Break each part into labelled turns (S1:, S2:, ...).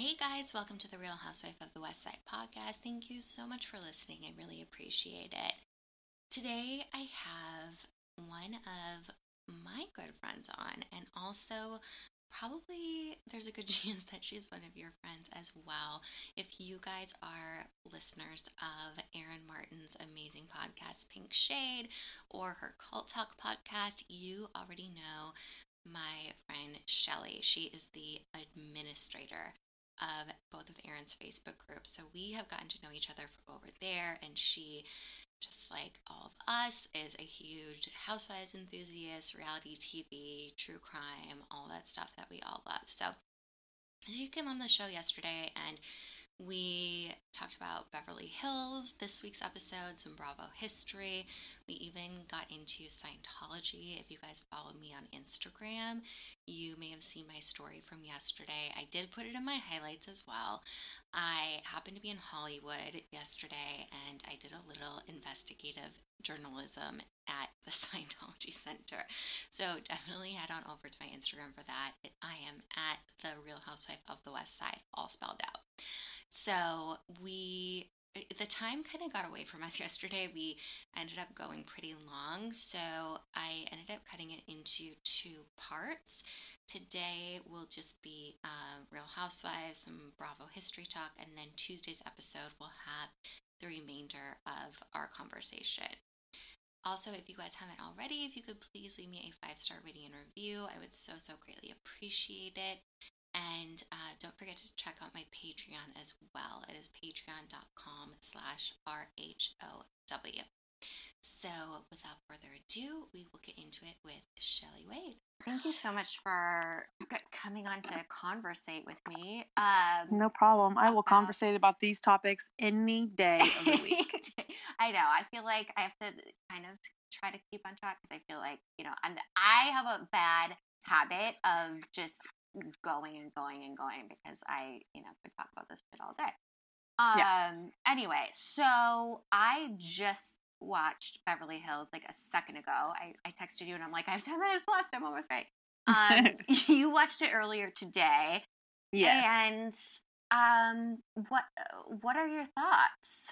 S1: Hey guys, welcome to the Real Housewife of the West Side podcast. Thank you so much for listening. I really appreciate it. Today I have one of my good friends on, and also probably there's a good chance that she's one of your friends as well. If you guys are listeners of Erin Martin's amazing podcast, Pink Shade, or her Cult Talk podcast, you already know my friend Shelly. She is the administrator of both of Erin's Facebook groups. So we have gotten to know each other from over there, and she, just like all of us, is a huge housewives enthusiast, reality TV, true crime, all that stuff that we all love. So she came on the show yesterday, and we talked about Beverly Hills, this week's episode, some Bravo history. We even got into Scientology. If you guys follow me on Instagram, you may have seen my story from yesterday. I did put it in my highlights as well. I happened to be in Hollywood yesterday, and I did a little investigative journalism at the Scientology Center. So definitely head on over to my Instagram for that. I am at the Real Housewife of the West Side, all spelled out. So the time kind of got away from us yesterday. We ended up going pretty long, so I ended up cutting it into two parts. Today will just be Real Housewives, some Bravo history talk, and then Tuesday's episode will have the remainder of our conversation. Also, if you guys haven't already, if you could please leave me a 5-star rating and review, I would so greatly appreciate it. And don't forget to check out my Patreon as well. It is patreon.com/RHOW. So without further ado, we will get into it with Shelly Wade.
S2: Thank you so much for coming on to conversate with me.
S3: No problem. I will conversate about these topics any day of the week.
S2: I know. I feel like I have to kind of try to keep on track because I feel like, I have a bad habit of just going because I, could talk about this shit all day. Anyway, so I just watched Beverly Hills like a second ago. I texted you and I'm like, I have 10 minutes left. I'm almost right. You watched it earlier today.
S3: Yes.
S2: And what are your thoughts?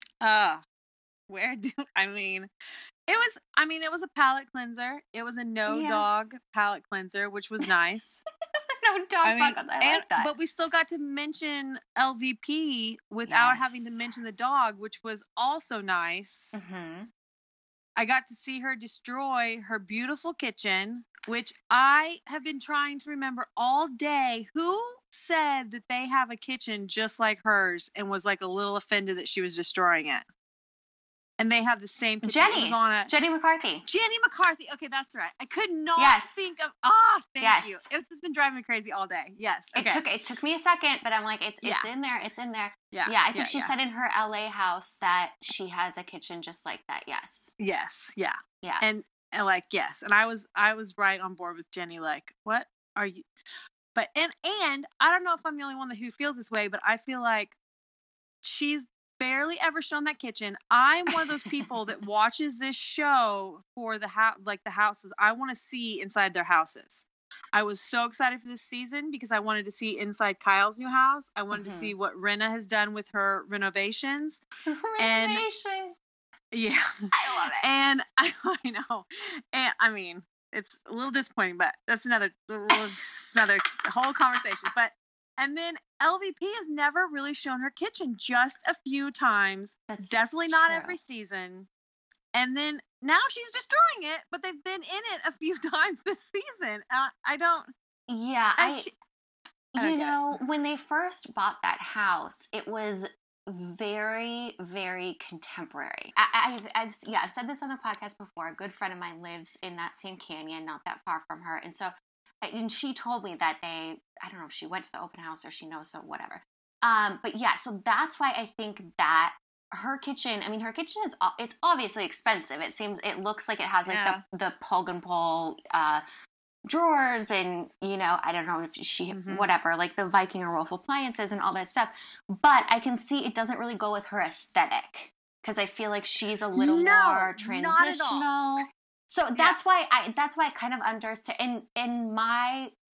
S3: It was a palate cleanser. It was a dog palate cleanser, which was nice.
S2: No dog. I like that.
S3: But we still got to mention LVP without having to mention the dog, which was also nice.
S2: Mm-hmm.
S3: I got to see her destroy her beautiful kitchen, which I have been trying to remember all day. Who said that they have a kitchen just like hers and was like a little offended that she was destroying it? And they have the same kitchen.
S2: Jenny McCarthy.
S3: Jenny McCarthy. Okay, that's right. I could not think of. Thank you. It's been driving me crazy all day. Yes. Okay.
S2: It took me a second, but I'm like, it's in there. It's in there.
S3: Yeah.
S2: I think she said in her LA house that she has a kitchen just like that. Yes.
S3: Yes. Yeah.
S2: Yeah.
S3: And yes. And I was right on board with Jenny. Like, what are you? But and I don't know if I'm the only one who feels this way, but I feel like she's barely ever shown that kitchen. I'm one of those people that watches this show for the houses. I want to see inside their houses. I was so excited for this season because I wanted to see inside Kyle's new house. I wanted to see what Rinna has done with her renovations.
S2: And
S3: yeah,
S2: I love it.
S3: And I know. And I mean, it's a little disappointing, but that's another whole conversation. And then LVP has never really shown her kitchen, just a few times.
S2: That's
S3: definitely not
S2: true.
S3: Every season. And then now she's destroying it, but they've been in it a few times this season. I don't.
S2: Yeah, when they first bought that house, it was very, very contemporary. I've said this on the podcast before. A good friend of mine lives in that same canyon, not that far from her, and she told me that I don't know if she went to the open house or she knows, so whatever. But yeah, so that's why I think that her kitchen is, it's obviously expensive. It looks like it has like the Pogan pole drawers and, I don't know if she, whatever, like the Viking or Wolf appliances and all that stuff. But I can see it doesn't really go with her aesthetic because I feel like she's a little more transitional. So that's why I kind of understand. In my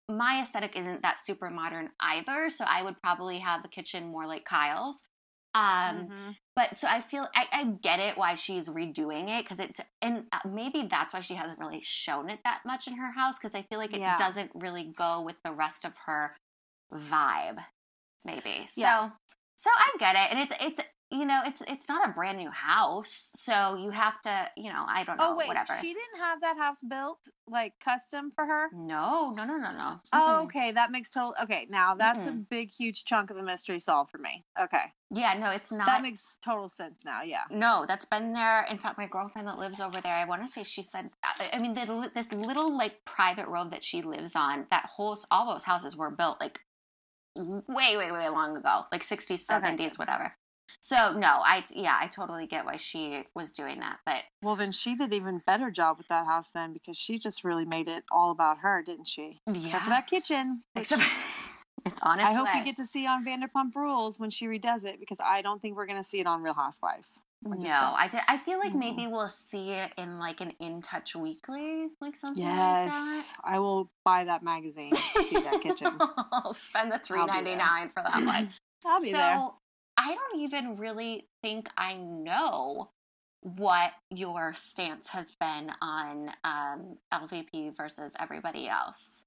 S2: my aesthetic isn't that super modern either, so I would probably have the kitchen more like Kyle's. But so I feel I get it why she's redoing it, because and maybe that's why she hasn't really shown it that much in her house, because I feel like it doesn't really go with the rest of her vibe, maybe. So I get it, and it's it's not a brand new house, so you have to, I don't know, whatever.
S3: She didn't have that house built like custom for her?
S2: No.
S3: Oh, okay, that makes total. Okay, now that's a big, huge chunk of the mystery solved for me. Okay.
S2: Yeah, no, it's not.
S3: That makes total sense now. Yeah.
S2: No, that's been there. In fact, my girlfriend that lives over there, I want to say she said, I mean, this little like private road that she lives on, all those houses were built like way, way, way long ago, like 60s, 70s, whatever. So no, I totally get why she was doing that. But
S3: well, then she did even better job with that house then, because she just really made it all about her, didn't she? Yeah. Except for that kitchen.
S2: It's on its way.
S3: I hope we get to see on Vanderpump Rules when she redoes it, because I don't think we're going to see it on Real Housewives.
S2: I feel like maybe we'll see it in like an In Touch Weekly, like something like that.
S3: Yes, I will buy that magazine to see that kitchen.
S2: I'll spend the $3.99 for that one.
S3: I'll be there.
S2: So I don't even really think I know what your stance has been on LVP versus everybody else.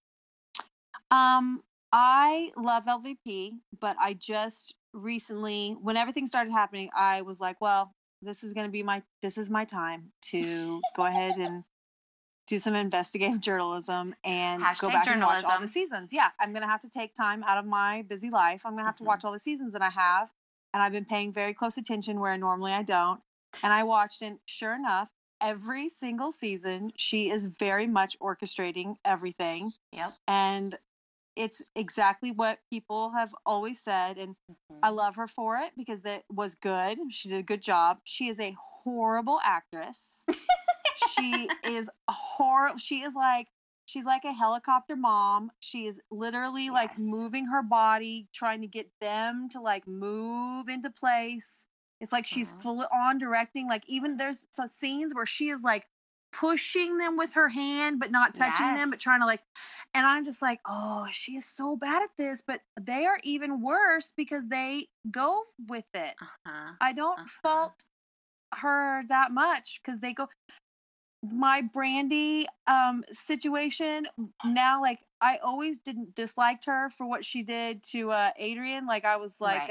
S3: I love LVP, but I just recently, when everything started happening, I was like, well, this is my time to go ahead and do some investigative journalism and go back and watch all the seasons. Yeah, I'm going to have to take time out of my busy life. I'm going to have to watch all the seasons that I have. And I've been paying very close attention where normally I don't. And I watched, and sure enough, every single season, she is very much orchestrating everything.
S2: Yep.
S3: And it's exactly what people have always said. And I love her for it, because that was good. She did a good job. She is a horrible actress. She is horrible. She's like a helicopter mom. She is literally like moving her body, trying to get them to like move into place. It's like she's full on directing. Like, even there's some scenes where she is like pushing them with her hand, but not touching them, but trying to like, and I'm just like, oh, she is so bad at this. But they are even worse because they go with it. I don't fault her that much, because they go. My Brandy situation now, like, I always didn't disliked her for what she did to Adrian. Like, I was like,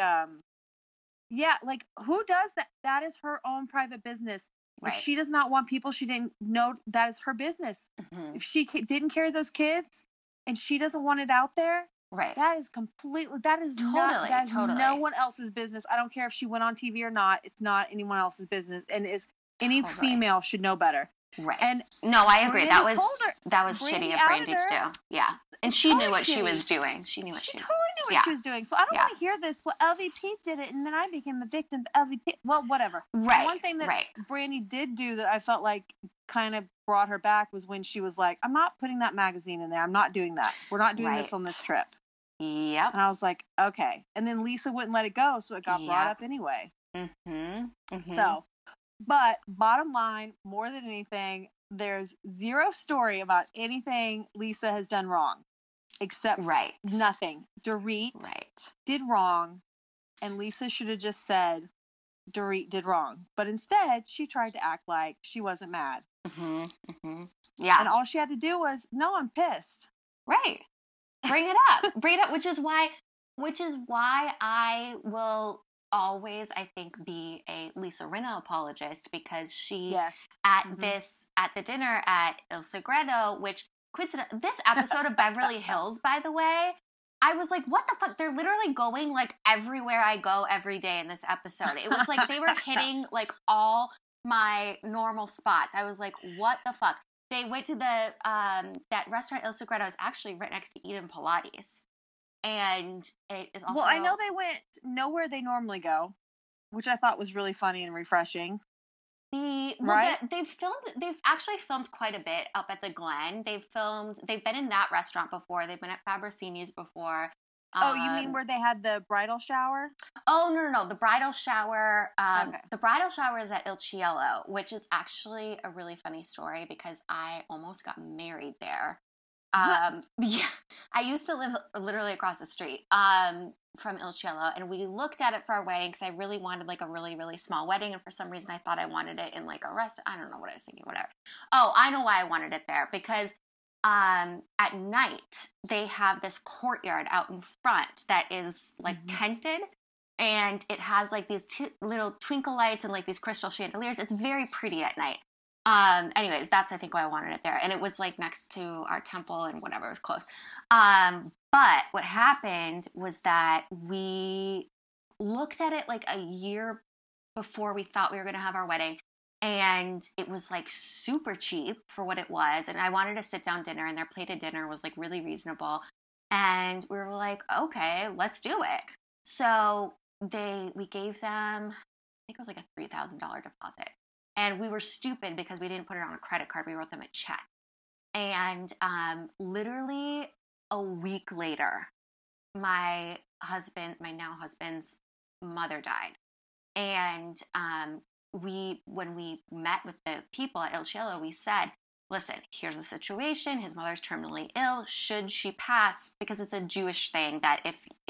S3: like, who does that? That is her own private business. If she does not want people she didn't know, that is her business. If she didn't carry those kids and she doesn't want it out there, that is completely, that is totally no one else's business. I don't care if she went on TV or not. It's not anyone else's business, and any female should know better.
S2: Right. And no, I agree. That was shitty of Brandy to do. Yeah. And she knew what she was doing. She totally
S3: knew what she was doing. So I don't want to hear this. Well, LVP did it, and then I became a victim of LVP. Well, whatever.
S2: Right.
S3: One thing that Brandy did do that I felt like kind of brought her back was when she was like, I'm not putting that magazine in there. I'm not doing that. We're not doing this on this trip.
S2: Yep.
S3: And I was like, okay. And then Lisa wouldn't let it go, so it got brought up anyway. So, but bottom line, more than anything, there's zero story about anything Lisa has done wrong, except nothing. Dorit did wrong, and Lisa should have just said Dorit did wrong. But instead, she tried to act like she wasn't mad.
S2: Yeah.
S3: And all she had to do was, no, I'm pissed.
S2: Right. Bring it up. Bring it up, which is why I will always, I think, be a Lisa Rinna apologist, because she at the dinner at Il Segredo, which this episode of Beverly Hills, by the way, I was like, what the fuck? They're literally going like everywhere I go every day in this episode. It was like they were hitting like all my normal spots. I was like, what the fuck? They went to the that restaurant Il Segredo is actually right next to Eden Pilates. And it is also...
S3: Well, I know they went nowhere they normally go, which I thought was really funny and refreshing.
S2: They've actually filmed quite a bit up at the Glen. They've been in that restaurant before. They've been at Fabricini's before.
S3: Oh, you mean where they had the bridal shower?
S2: Oh, no. The bridal shower. The bridal shower is at Il Cielo, which is actually a really funny story, because I almost got married there. Yeah, I used to live literally across the street from Il Cielo, and we looked at it for our wedding because I really wanted like a really, really small wedding, and for some reason I thought I wanted it in like a restaurant. I don't know what I was thinking, whatever. Oh, I know why I wanted it there, because at night they have this courtyard out in front that is like tented, and it has like these little twinkle lights and like these crystal chandeliers. It's very pretty at night. Anyways, that's I think why I wanted it there. And it was like next to our temple and whatever, it was close. But what happened was that we looked at it like a year before we thought we were going to have our wedding. And it was like super cheap for what it was. And I wanted a sit down dinner, and their plated dinner was like really reasonable. And we were like, okay, let's do it. So we gave them, I think it was like a $3,000 deposit. And we were stupid because we didn't put it on a credit card. We wrote them a check. And literally a week later, my now husband's mother died. And when we met with the people at Il Cielo, we said, listen, here's the situation. His mother's terminally ill. Should she pass? Because it's a Jewish thing that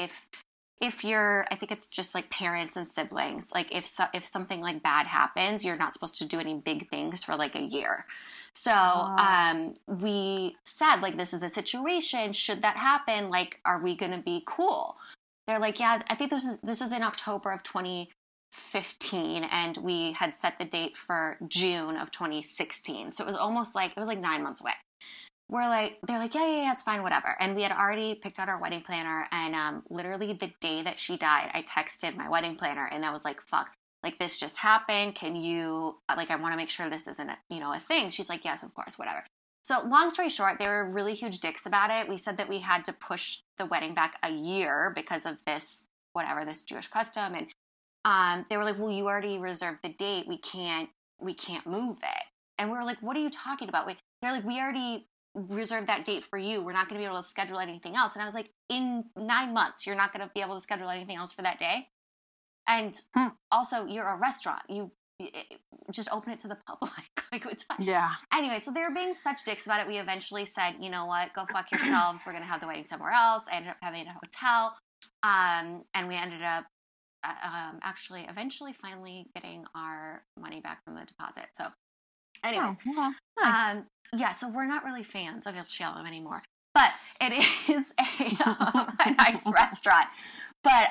S2: if you're, I think it's just like parents and siblings, like if something like bad happens, you're not supposed to do any big things for like a year. So we said, like, this is the situation. Should that happen, like, are we going to be cool? They're like, yeah, I think this was in October of 2015, and we had set the date for June of 2016. So it was like 9 months away. They're like, yeah, it's fine, whatever. And we had already picked out our wedding planner, and literally the day that she died, I texted my wedding planner, and I was like, fuck, like, this just happened. Can you, like, I want to make sure this isn't a thing. She's like, yes, of course, whatever. So long story short, they were really huge dicks about it. We said that we had to push the wedding back a year because of this Jewish custom. And they were like, well, you already reserved the date. We can't move it. And we were like, what are you talking about? They're like, we already reserved that date for you. We're not going to be able to schedule anything else. And I was like, in 9 months, you're not going to be able to schedule anything else for that day. And also, you're a restaurant. You just open it to the public. Like, it's fine.
S3: Yeah.
S2: Anyway, so they were being such dicks about it. We eventually said, you know what? Go fuck yourselves. We're going to have the wedding somewhere else. I ended up having a hotel. And we ended up actually eventually finally getting our money back from the deposit. So anyways,
S3: nice.
S2: Yeah, so we're not really fans of Il Cielo anymore, but it is a nice restaurant. But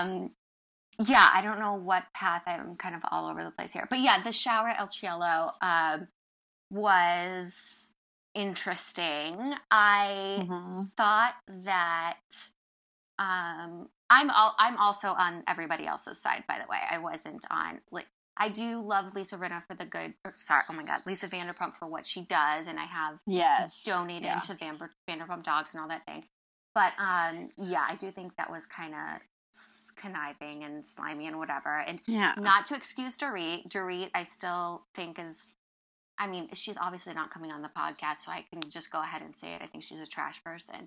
S2: yeah, I don't know what path. I'm kind of all over the place here. But yeah, the shower at Il Cielo was interesting. I thought that I'm also on everybody else's side, by the way. I wasn't on, like, I do love Lisa Rinna for Lisa Vanderpump for what she does, and I have donated to Vanderpump Dogs and all that thing. But yeah, I do think that was kind of conniving and slimy and whatever. And not to excuse Dorit. Dorit, I still think she's obviously not coming on the podcast, so I can just go ahead and say it. I think she's a trash person.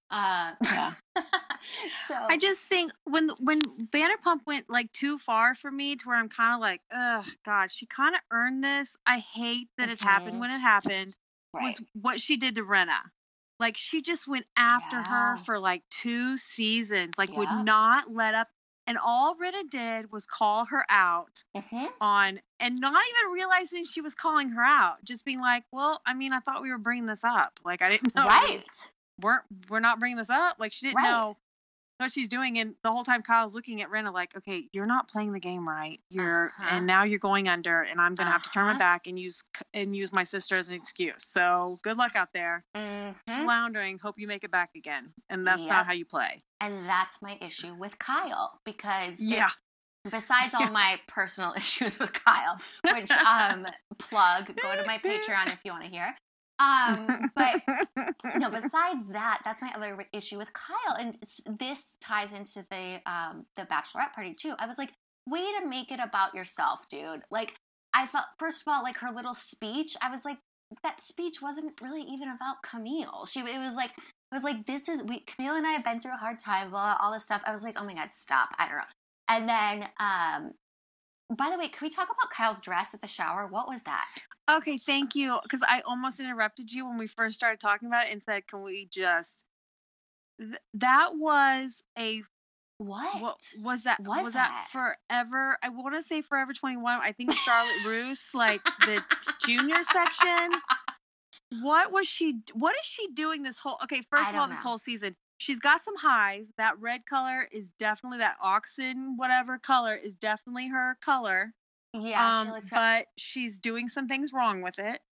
S2: So
S3: I just think when Vanderpump went like too far for me to where I'm kind of like, oh God, she kind of earned this. I hate that it happened when it happened. Right. Was what she did to Rinna. Like, she just went after her for like 2 seasons, like would not let up. And all Rinna did was call her out on, and not even realizing she was calling her out, just being like, well, I mean, I thought we were bringing this up. Like, I didn't know.
S2: Right.
S3: We're not bringing this up. Like, she didn't know what she's doing. And the whole time Kyle's looking at Rinna like, okay, you're not playing the game right. And now you're going under, and I'm going to have to turn my back and use my sister as an excuse. So good luck out there. Floundering. Hope you make it back again. And that's not how you play.
S2: And that's my issue with Kyle, because besides all my personal issues with Kyle, which plug, go to my Patreon if you want to hear. But no, besides that, that's my other issue with Kyle. And this ties into the bachelorette party too. I was like, way to make it about yourself, dude. Like, I felt, first of all, like, her little speech, I was like, that speech wasn't really even about Camille. It was like, Camille and I have been through a hard time, blah, all this stuff. I was like, oh my God, stop. I don't know. And then, By the way, can we talk about Kyle's dress at the shower? What was that?
S3: Okay, thank you. Because I almost interrupted you when we first started talking about it and said, can we just... that was a...
S2: What
S3: was that? Was that Forever? I want to say Forever 21. I think Charlotte Russe, like the junior section. What is she doing this whole... Okay, first of all, this whole season, she's got some highs. That red color is definitely, that oxen whatever color is definitely her color.
S2: Yeah, she looks
S3: but she's doing some things wrong with it.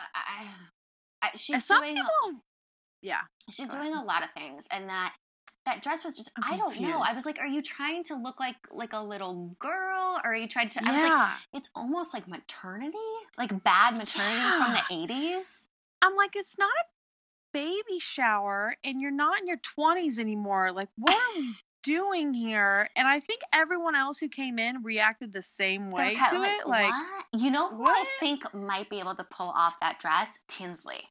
S2: She's
S3: some
S2: doing
S3: people, yeah.
S2: She's doing a lot of things, and that dress was just, I don't know. I was like, are you trying to look like a little girl, or are you trying to? I was like, it's almost like maternity, like bad maternity from the 80s.
S3: I'm like, it's not a baby shower, and you're not in your 20s anymore. Like, what are we doing here? And I think everyone else who came in reacted the same way to it. Like,
S2: what? You know who I think might be able to pull off that dress? Tinsley.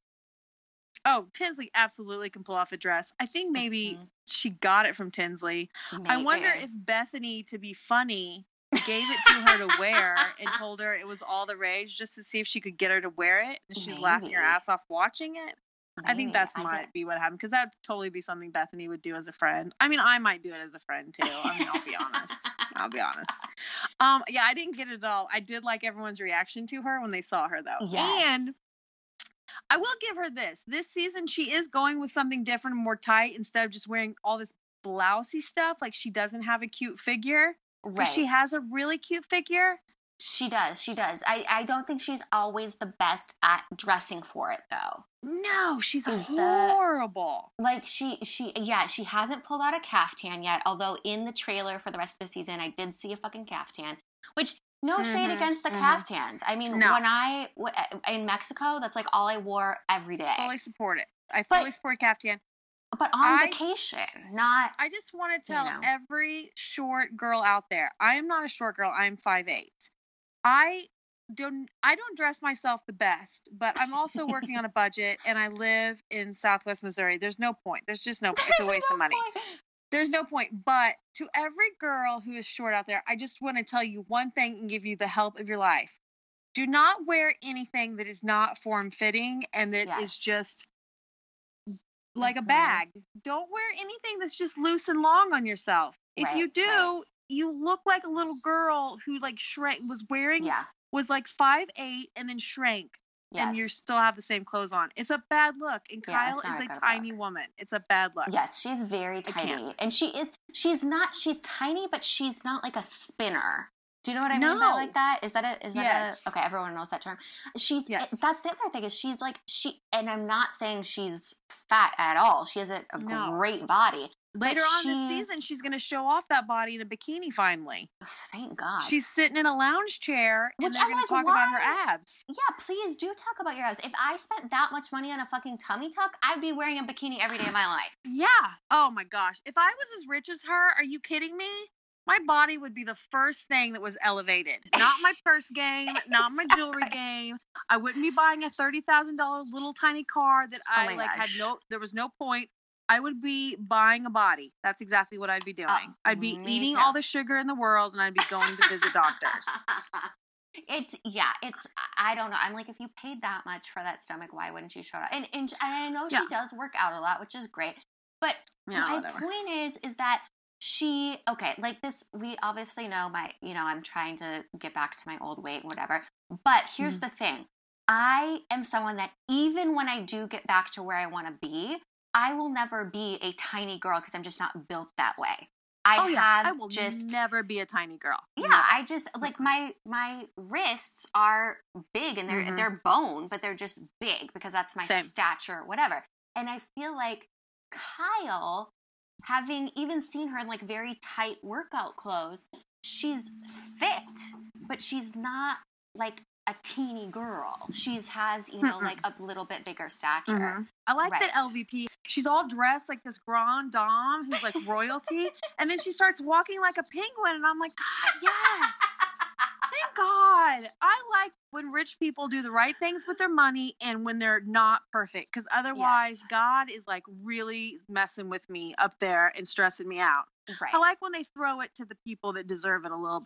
S3: Oh, Tinsley absolutely can pull off a dress. I think maybe she got it from Tinsley. Maybe. I wonder if Bethany, to be funny, gave it to her to wear and told her it was all the rage just to see if she could get her to wear it. And she's laughing her ass off watching it. Maybe. I think that might be what happened, because that would totally be something Bethany would do as a friend. I mean, I might do it as a friend too. I mean, I'll be honest. Yeah, I didn't get it at all. I did like everyone's reaction to her when they saw her, though. Yes. And I will give her this. This season, she is going with something different and more tight instead of just wearing all this blousey stuff. Like, she doesn't have a cute figure. Right. She has a really cute figure.
S2: She does. I don't think she's always the best at dressing for it, though.
S3: No, she's horrible.
S2: She hasn't pulled out a caftan yet, although in the trailer for the rest of the season, I did see a fucking caftan, which... No shade against the caftans. I mean, when I in Mexico, that's like all I wore every day.
S3: Fully support it. I fully support caftan.
S2: But on vacation, not...
S3: I just want to tell every short girl out there, I am not a short girl. I'm 5'8". I don't dress myself the best, but I'm also working on a budget, and I live in Southwest Missouri. There's no point. There's just no point. It's a waste of money. There's no point. But to every girl who is short out there, I just want to tell you one thing and give you the help of your life. Do not wear anything that is not form-fitting and that is just like a bag. Don't wear anything that's just loose and long on yourself. If you do, you look like a little girl who like shrank, was like 5'8" and then shrank. Yes. And you still have the same clothes on. It's a bad look. And Kyle is a tiny woman. It's a bad look.
S2: Yes, she's very tiny. And she's tiny, but she's not like a spinner. Do you know what I mean by like that? Is that okay, everyone knows that term. That's the other thing, is and I'm not saying she's fat at all. She has a great body.
S3: Later on this season, she's going to show off that body in a bikini finally.
S2: Thank God.
S3: She's sitting in a lounge chair, and they're going to talk about her abs.
S2: Yeah, please do talk about your abs. If I spent that much money on a fucking tummy tuck, I'd be wearing a bikini every day of my life.
S3: Yeah. Oh, my gosh. If I was as rich as her, are you kidding me? My body would be the first thing that was elevated. Not my purse game, not my jewelry game. I wouldn't be buying a $30,000 little tiny car that there was no point. I would be buying a body. That's exactly what I'd be doing. I'd be eating all the sugar in the world, and I'd be going to visit doctors.
S2: I don't know. I'm like, if you paid that much for that stomach, why wouldn't you show up? And I know she does work out a lot, which is great. But my point is that like this, we obviously know I'm trying to get back to my old weight and whatever. But here's the thing. I am someone that even when I do get back to where I want to be, I will never be a tiny girl because I'm just not built that way. I will
S3: never be a tiny girl.
S2: Yeah, I just like my wrists are big and they're bone, but they're just big because that's my stature, whatever. And I feel like Kyle, having even seen her in like very tight workout clothes, she's fit, but she's not like a teeny girl. She has, like a little bit bigger stature.
S3: I like that LVP. She's all dressed like this grande dame who's like royalty, and then she starts walking like a penguin, and I'm like, God, yes. Thank God. I like when rich people do the right things with their money and when they're not perfect, because otherwise God is like really messing with me up there and stressing me out. Right. I like when they throw it to the people that deserve it a little bit.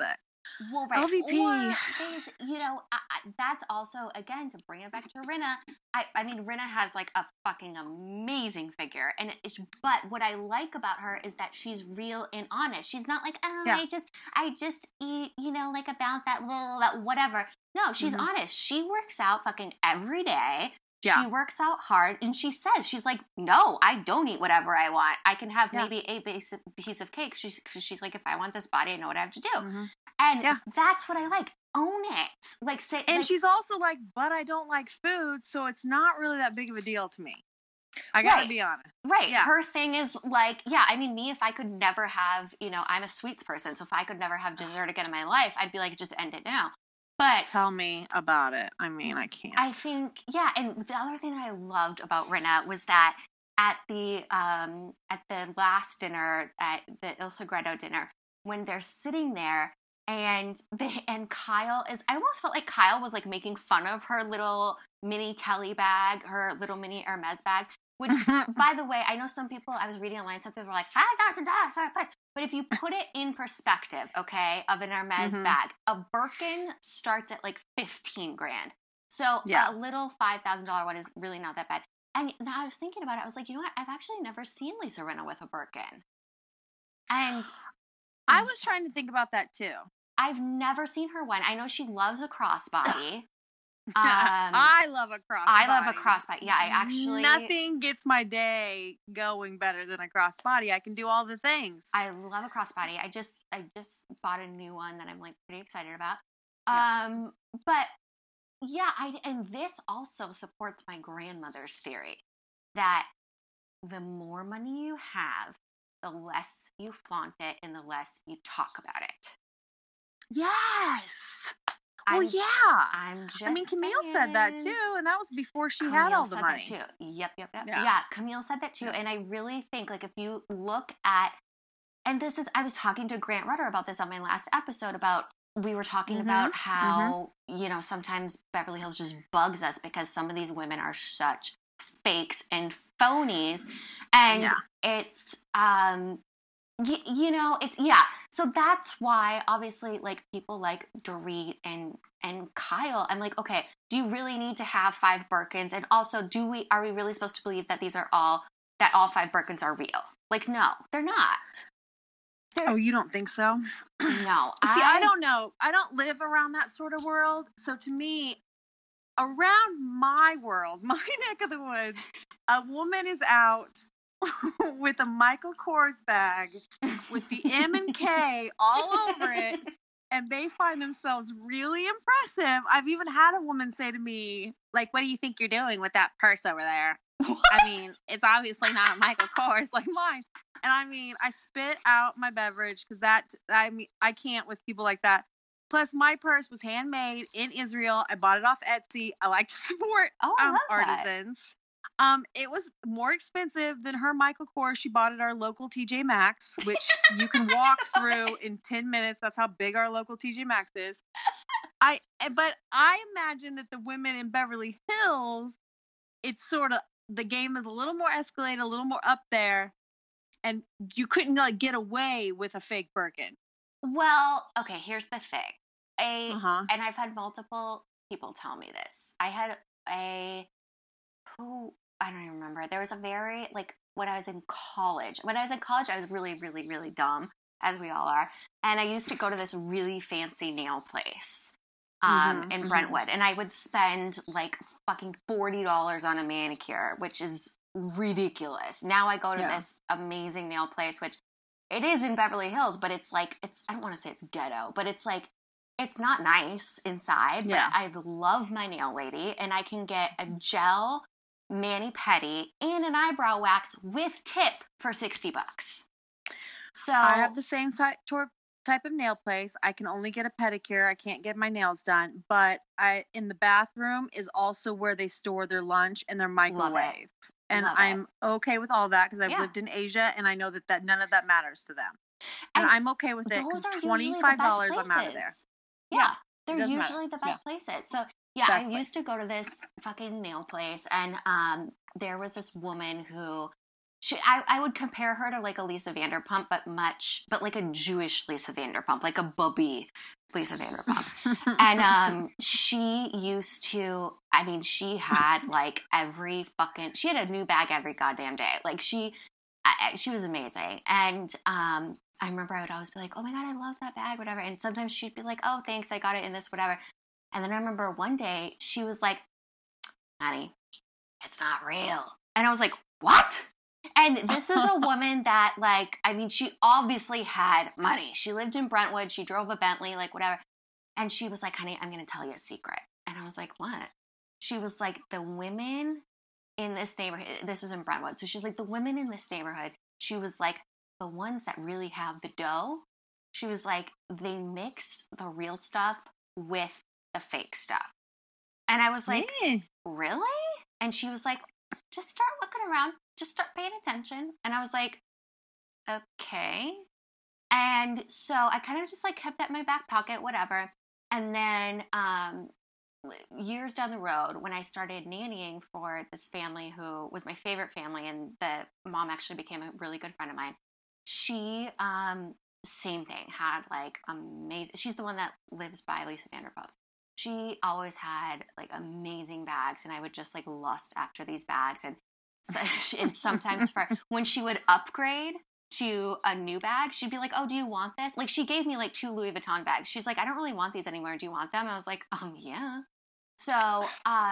S2: Well, right.
S3: LVP.
S2: Or that's also, again, to bring it back to Rinna. I mean, Rinna has like a fucking amazing figure, but what I like about her is that she's real and honest. She's not like, oh,
S3: Yeah.
S2: I just eat, like about that little whatever. No, she's honest. She works out fucking every day. Yeah. She works out hard, and she says, she's like, no, I don't eat whatever I want. I can have maybe a piece of cake. She's like, if I want this body, I know what I have to do. And that's what I like. Own it. Like, say,
S3: and
S2: like,
S3: she's also like, but I don't like food, so it's not really that big of a deal to me. I gotta be honest.
S2: Right. Yeah. Her thing is like, I mean, me, if I could never have, I'm a sweets person, so if I could never have dessert again in my life, I'd be like, just end it now. But
S3: tell me about it. I mean, I can't.
S2: I think, and the other thing that I loved about Rinna was that at the last dinner, at the Il Segreto dinner, when they're sitting there and Kyle is, I almost felt like Kyle was like making fun of her little mini Kelly bag, her little mini Hermes bag, which, by the way, I know some people, I was reading online, some people were like, $5,000 for a place. But if you put it in perspective, okay, of an Hermes bag, a Birkin starts at like 15 grand. So a little $5,000 one is really not that bad. And now I was thinking about it. I was like, you know what? I've actually never seen Lisa Rinna with a Birkin. And
S3: I was trying to think about that too.
S2: I've never seen her one. I know she loves a crossbody.
S3: I love a crossbody.
S2: I love a crossbody. Yeah, I actually...
S3: Nothing gets my day going better than a crossbody. I can do all the things.
S2: I love a crossbody. I just bought a new one that I'm like pretty excited about. But and this also supports my grandmother's theory that the more money you have, the less you flaunt it and the less you talk about it.
S3: Yes. Well, I mean, Camille said that too, and that was before she had all the money.
S2: That too. Yep. Yeah, Camille said that too, and I really think, like, if you look at, and this is, I was talking to Grant Rudder about this on my last episode we were talking about how, sometimes Beverly Hills just bugs us because some of these women are such fakes and phonies, and it's, so that's why obviously like people like Dorit and Kyle, I'm like, okay, do you really need to have 5 Birkins? And also, are we really supposed to believe that all 5 Birkins are real? Like, no, they're not.
S3: Oh, you don't think so?
S2: No.
S3: See, I don't know. I don't live around that sort of world. So to me, around my world, my neck of the woods, a woman is out with a Michael Kors bag with the M and K all over it, and they find themselves really impressive. I've even had a woman say to me, like, what do you think you're doing with that purse over there? What? I mean, it's obviously not a Michael Kors like mine. And I mean, I spit out my beverage because I can't with people like that. Plus, my purse was handmade in Israel. I bought it off Etsy. I like to support artisans. It was more expensive than her Michael Kors. She bought at our local TJ Maxx, which you can walk through in 10 minutes. That's how big our local TJ Maxx is. But I imagine that the women in Beverly Hills, it's sort of, the game is a little more escalated, a little more up there, and you couldn't like get away with a fake Birkin.
S2: Well, okay, here's the thing. And I've had multiple people tell me this. I had I don't even remember. There was a very, like, when I was in college, I was really, really, really dumb, as we all are. And I used to go to this really fancy nail place in Brentwood. And I would spend like fucking $40 on a manicure, which is ridiculous. Now I go to this amazing nail place, which it is in Beverly Hills, but it's like, I don't want to say it's ghetto, but it's like, it's not nice inside. But I love my nail lady, and I can get a gel mani-pedi and an eyebrow wax with tip for $60. So
S3: I have the same type of nail place. I can only get a pedicure. I can't get my nails done, but in the bathroom is also where they store their lunch and their microwave. And I'm okay with all that because I've lived in Asia, and I know that none of that matters to them. And I'm okay with it because $25, I'm out of there.
S2: Yeah, they're usually the best places. So I used to go to this fucking nail place, and there was this woman who I would compare her to like a Lisa Vanderpump, but like a Jewish Lisa Vanderpump, like a bubby Lisa Vanderpump. And she used to, I mean, she had like she had a new bag every goddamn day. Like she was amazing. And I remember I would always be like, oh my God, I love that bag, whatever. And sometimes she'd be like, oh, thanks, I got it in this, whatever. And then I remember one day she was like, honey, it's not real. And I was like, what? And this is a woman that, like, I mean, she obviously had money. She lived in Brentwood. She drove a Bentley, like, whatever. And she was like, honey, I'm going to tell you a secret. And I was like, what? She was like, the women in this neighborhood, this was in Brentwood. So she's like, the women in this neighborhood, she was like, the ones that really have the dough, she was like, they mix the real stuff with the fake stuff. And I was like, really? And she was like, just start looking around. Just start paying attention. And I was like, okay. And so I kind of just like kept that in my back pocket, whatever. And then years down the road, when I started nannying for this family who was my favorite family, and the mom actually became a really good friend of mine, she, same thing, had like amazing, she's the one that lives by Lisa Vanderpump. She always had like amazing bags, and I would just like lust after these bags. And sometimes when she would upgrade to a new bag, she'd be like, oh, do you want this? Like, she gave me like 2 Louis Vuitton bags. She's like, I don't really want these anymore. Do you want them? I was like, yeah. So,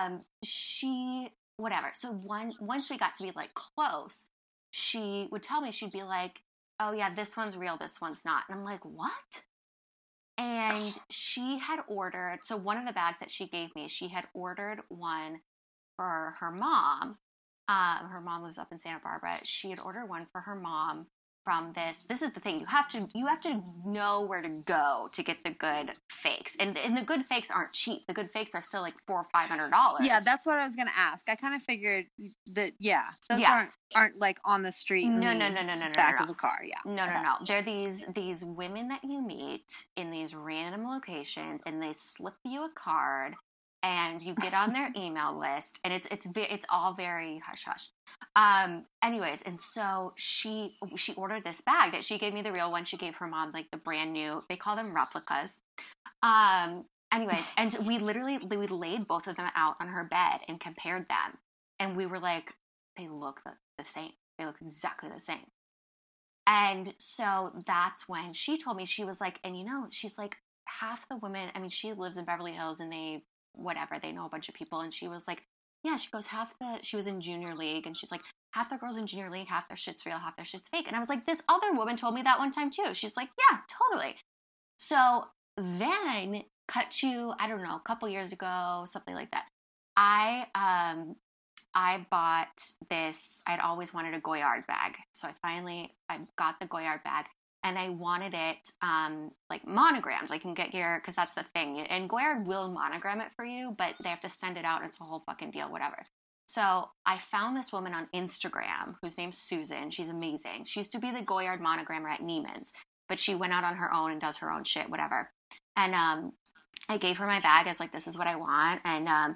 S2: whatever. So once we got to be like close, she would tell me, she'd be like, oh yeah, this one's real, this one's not. And I'm like, what? And she had ordered, so one of the bags that she gave me, she had ordered one for her mom. Her mom lives up in Santa Barbara. She had ordered one for her mom from this is the thing, you have to know where to go to get the good fakes, and the good fakes aren't cheap. The good fakes are still like $400 or $500.
S3: Yeah, that's what I was gonna ask. I kind of figured that those aren't like on the street.
S2: No,
S3: back of a car.
S2: No. They're these women that you meet in these random locations, and they slip you a card, and you get on their email list, and it's all very hush hush. Anyways, and so she ordered this bag that she gave me the real one. She gave her mom like the brand new. They call them replicas. Anyways, and we laid both of them out on her bed and compared them, and we were like, they look the same. They look exactly the same. And so that's when she told me, she was like, and she's like, half the women. I mean, she lives in Beverly Hills, and they know a bunch of people. And she was like, yeah, she goes, she was in junior league, and she's like, half the girls in junior league, half their shit's real, half their shit's fake. And I was like, this other woman told me that one time too. She's like, yeah, totally. So then cut to, I don't know, a couple years ago, something like that. I bought this, I'd always wanted a Goyard bag. So I got the Goyard bag. And I wanted it like monogrammed. Like, you can get because that's the thing. And Goyard will monogram it for you, but they have to send it out. It's a whole fucking deal, whatever. So I found this woman on Instagram whose name's Susan. She's amazing. She used to be the Goyard monogrammer at Neiman's, but she went out on her own and does her own shit, whatever. And I gave her my bag as like, this is what I want. And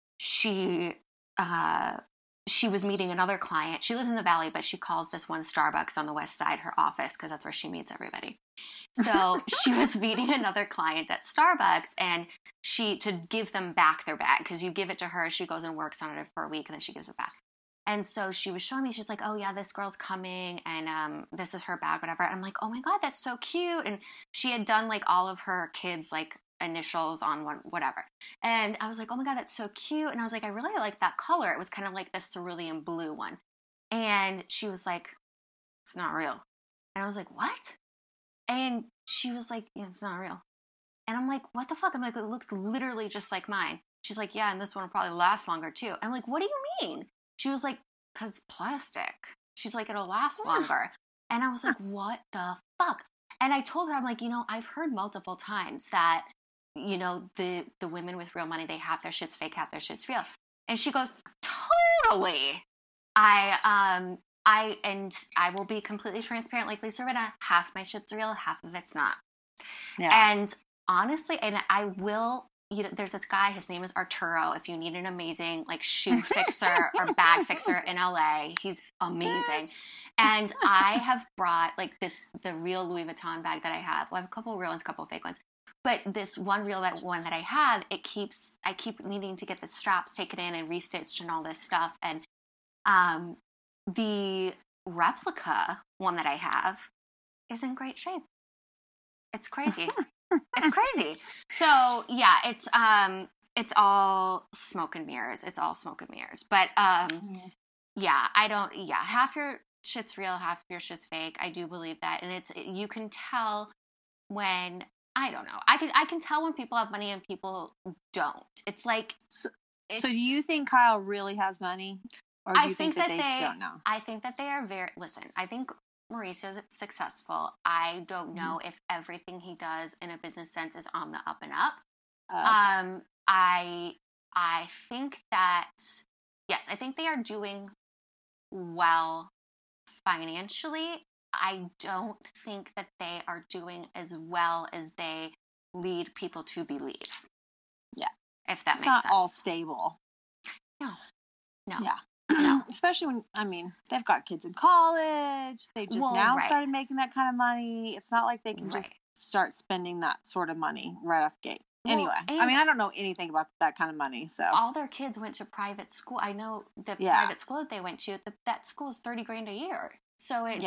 S2: she was meeting another client. She lives in the Valley, but she calls this one Starbucks on the West Side her office, because that's where she meets everybody. So she was meeting another client at Starbucks, and to give them back their bag, because you give it to her, she goes and works on it for a week, and then she gives it back. And so she was showing me, she's like, oh yeah, this girl's coming, and this is her bag, whatever. And I'm like, oh my God, that's so cute. And she had done like all of her kids' like initials on one, whatever. And I was like, oh my God, that's so cute. And I was like, I really like that color. It was kind of like this cerulean blue one. And she was like, it's not real. And I was like, what? And she was like, yeah, it's not real. And I'm like, what the fuck? I'm like, it looks literally just like mine. She's like, yeah, and this one will probably last longer too. I'm like, what do you mean? She was like, because plastic. She's like, it'll last longer. And I was like, what the fuck? And I told her, I'm like, I've heard multiple times that, the women with real money, they half their shit's fake, half their shit's real. And she goes, totally. I will be completely transparent, like Lisa Rinna, half my shit's real, half of it's not. Yeah. And honestly, and I will, there's this guy, his name is Arturo. If you need an amazing like shoe fixer or bag fixer in LA, he's amazing. And I have brought like the real Louis Vuitton bag that I have. Well, I have a couple real ones, a couple fake ones. But this one real one that I have, I keep needing to get the straps taken in and restitched and all this stuff. And the replica one that I have is in great shape. It's crazy. It's crazy. So yeah, it's all smoke and mirrors. It's all smoke and mirrors. But yeah, half your shit's real, half your shit's fake. I do believe that. And you can tell when, I don't know. I can tell when people have money and people don't. It's like
S3: so do you think Kyle really has money? Or do you think that they don't know?
S2: I think that they are listen, I think Mauricio's successful. I don't know if everything he does in a business sense is on the up and up. Okay. I think that, yes, I think they are doing well financially. I don't think that they are doing as well as they lead people to believe.
S3: Yeah.
S2: If that makes
S3: sense.
S2: It's not
S3: all stable.
S2: No.
S3: Yeah. No. Especially when, they've got kids in college. They just started making that kind of money. It's not like they can just start spending that sort of money right off the gate. Well, anyway, I don't know anything about that kind of money. So
S2: all their kids went to private school. I know the private school that they went to, that school is $30,000 a year. So it's,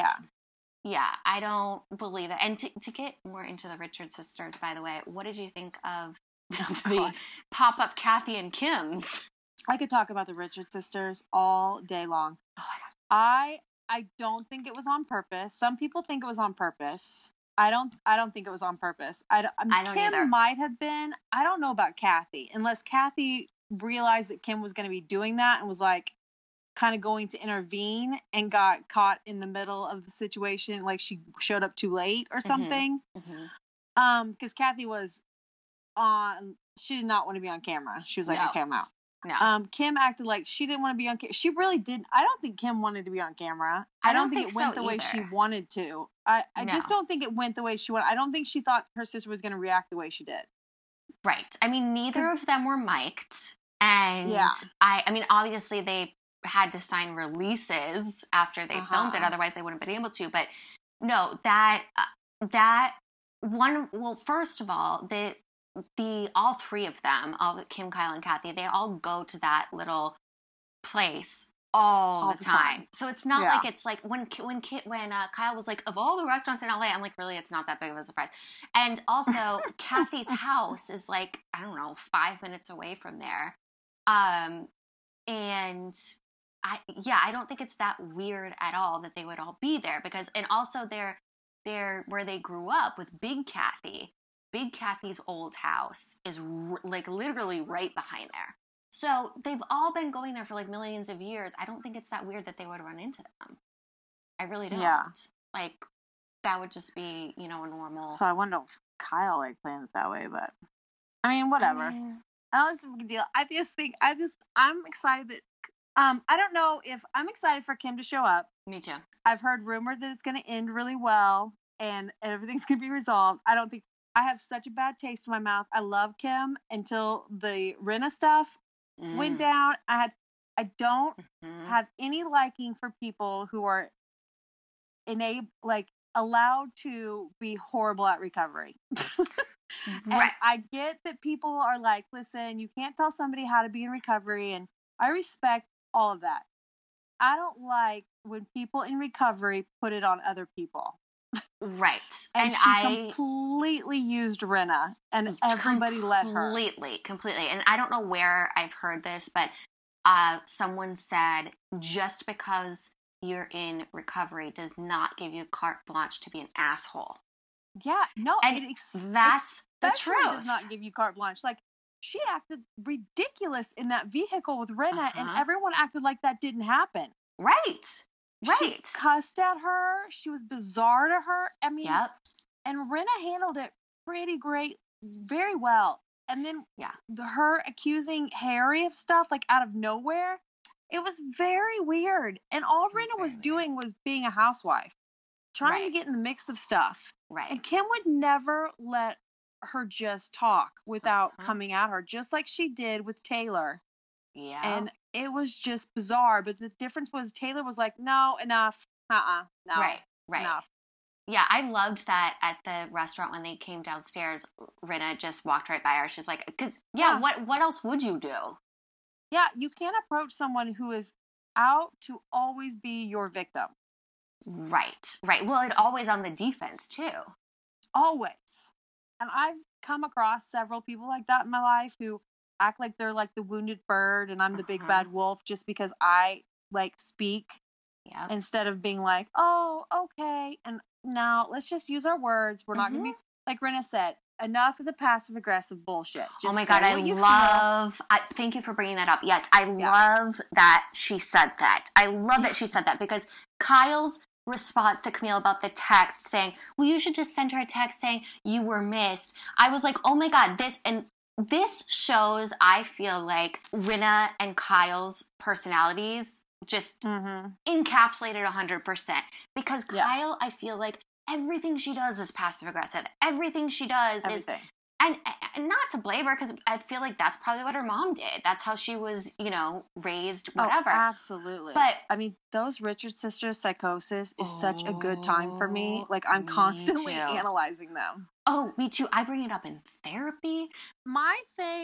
S2: I don't believe that. And to get more into the Richard sisters, by the way, what did you think of the pop-up Kathy and Kim's?
S3: I could talk about the Richard sisters all day long. Oh my God. I don't think it was on purpose. Some people think it was on purpose. I don't think it was on purpose. I don't Kim either. Might have been. I don't know about Kathy, unless Kathy realized that Kim was going to be doing that and was like kind of going to intervene and got caught in the middle of the situation, like she showed up too late or something. Because Kathy was she did not want to be on camera. She was like, okay, I'm out. No. Kim acted like she didn't want to be on camera. She really didn't. I don't think Kim wanted to be on camera. I don't think it went the way she wanted to. I just don't think it went the way she wanted. I don't think she thought her sister was going to react the way she did.
S2: Right. I mean, neither of them were mic'd. And I mean, obviously they had to sign releases after they filmed it. Otherwise they wouldn't have been able to. But no, that one, well, first of all, all three of them, Kim, Kyle, and Kathy, they all go to that little place all the time. So it's not like it's like when Kyle was like, of all the restaurants in LA, I'm like, really, it's not that big of a surprise. And also, Kathy's house is like, I don't know, 5 minutes away from there. And I don't think it's that weird at all that they would all be there because, and also they're where they grew up with Big Kathy. Big Kathy's old house is like literally right behind there. So they've all been going there for like millions of years. I don't think it's that weird that they would run into them. I really don't. Yeah. Like that would just be, a normal.
S3: So I wonder if Kyle planned it that way, but I mean, whatever. I know it's a big deal. I'm excited that, I don't know if I'm excited for Kim to show up.
S2: Me too.
S3: I've heard rumor that it's going to end really well and everything's going to be resolved. I have such a bad taste in my mouth. I love Kim until the Rinna stuff went down. I don't have any liking for people who are allowed to be horrible at recovery. Right. I get that people are like, listen, you can't tell somebody how to be in recovery, and I respect all of that. I don't like when people in recovery put it on other people.
S2: Right.
S3: And she completely used Rinna, and everybody let her.
S2: Completely. And I don't know where I've heard this, but someone said just because you're in recovery does not give you carte blanche to be an asshole.
S3: Yeah, no,
S2: and that's the truth.
S3: Does not give you carte blanche. Like, she acted ridiculous in that vehicle with Rinna, and everyone acted like that didn't happen.
S2: Right.
S3: She cussed at her. She was bizarre to her. I mean, and Rinna handled it pretty great, very well. And then her accusing Harry of stuff like out of nowhere, it was very weird. And all Rinna was doing was being a housewife, trying to get in the mix of stuff.
S2: Right.
S3: And Kim would never let her just talk without coming at her, just like she did with Taylor.
S2: Yeah.
S3: And it was just bizarre. But the difference was Taylor was like, no, enough. No.
S2: Right.
S3: Enough.
S2: Yeah, I loved that at the restaurant when they came downstairs, Rinna just walked right by her. She's like, because, what else would you do?
S3: Yeah, you can't approach someone who is out to always be your victim.
S2: Right. Well, it's always on the defense, too.
S3: Always. And I've come across several people like that in my life who act like they're like the wounded bird and I'm the big bad wolf just because I like speak instead of being like, oh, okay. And now let's just use our words. We're not going to be, like Rinna said, enough of the passive aggressive bullshit.
S2: Just oh my God, thank you for bringing that up. Yes, I love that she said that. I love that she said that because Kyle's response to Camille about the text saying, well, you should just send her a text saying you were missed. I was like, oh my God, this shows, I feel like, Rinna and Kyle's personalities just encapsulated 100%. Because Kyle, I feel like everything she does is passive aggressive. Everything she does is, and not to blame her, because I feel like that's probably what her mom did. That's how she was, raised, whatever.
S3: Oh, absolutely.
S2: But
S3: I mean, those Richard sisters' psychosis is such a good time for me. Like, I'm constantly analyzing them.
S2: Oh, me too. I bring it up in therapy.
S3: My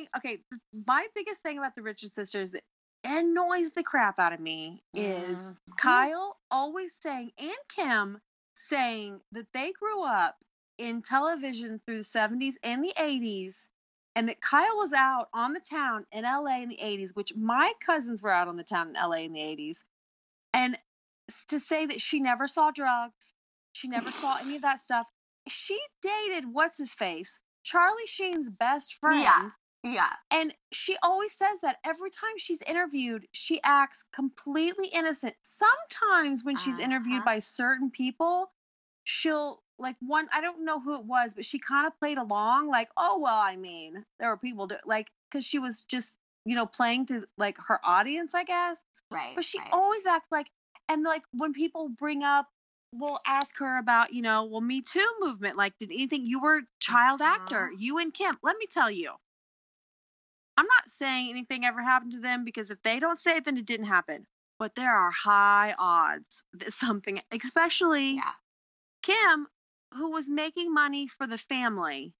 S3: biggest thing about the Richard sisters that annoys the crap out of me is Kyle always saying, and Kim saying that they grew up in television through the 70s and the 80s, and that Kyle was out on the town in LA in the 80s, which my cousins were out on the town in LA in the 80s, and to say that she never saw drugs, she never saw any of that stuff. She dated what's-his-face, Charlie Sheen's best friend.
S2: Yeah.
S3: And she always says that every time she's interviewed, she acts completely innocent. Sometimes when she's interviewed by certain people, she'll, like I don't know who it was, but she kind of played along like, oh, well, I mean, there were people because she was just, playing to like her audience, I guess.
S2: Right.
S3: But she always acts like, and like when people bring up, we'll ask her about, Me Too movement. Like, did anything, you were a child actor, you and Kim. Let me tell you, I'm not saying anything ever happened to them because if they don't say it, then it didn't happen. But there are high odds that something, especially Kim, who was making money for the family.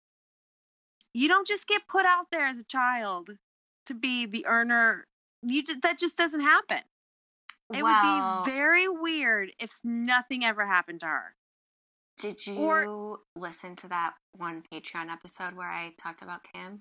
S3: You don't just get put out there as a child to be the earner. That just doesn't happen. It would be very weird if nothing ever happened to her.
S2: Did you listen to that one Patreon episode where I talked about Kim?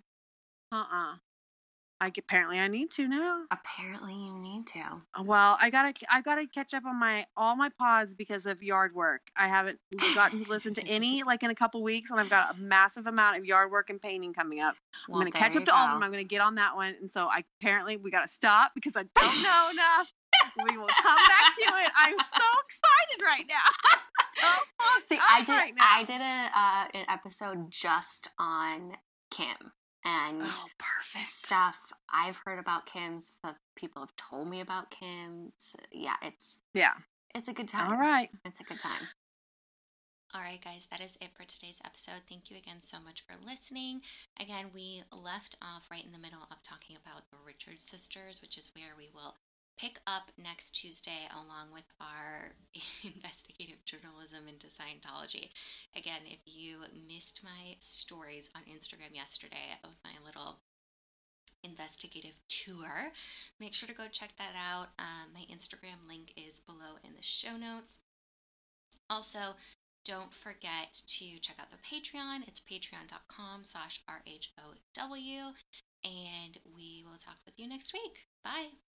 S3: Apparently I need to now.
S2: Apparently you need to.
S3: Well, I gotta catch up on all my pods because of yard work. I haven't gotten to listen to any in a couple weeks, and I've got a massive amount of yard work and painting coming up. I'm gonna catch up to all of them. I'm gonna get on that one, and so we gotta stop because I don't know enough. We will come back to it. I'm so excited right now.
S2: See, I did an episode just on Kim. And
S3: perfect
S2: stuff I've heard about Kim's, stuff people have told me about Kim's. It's a good time.
S3: All right.
S2: It's a good time.
S1: All right, guys, that is it for today's episode. Thank you again so much for listening. Again, we left off right in the middle of talking about the Richard sisters, which is where we will pick up next Tuesday along with our investigative journalism into Scientology. Again, if you missed my stories on Instagram yesterday of my little investigative tour, make sure to go check that out. My Instagram link is below in the show notes. Also, don't forget to check out the Patreon. It's patreon.com/RHOW. And we will talk with you next week. Bye.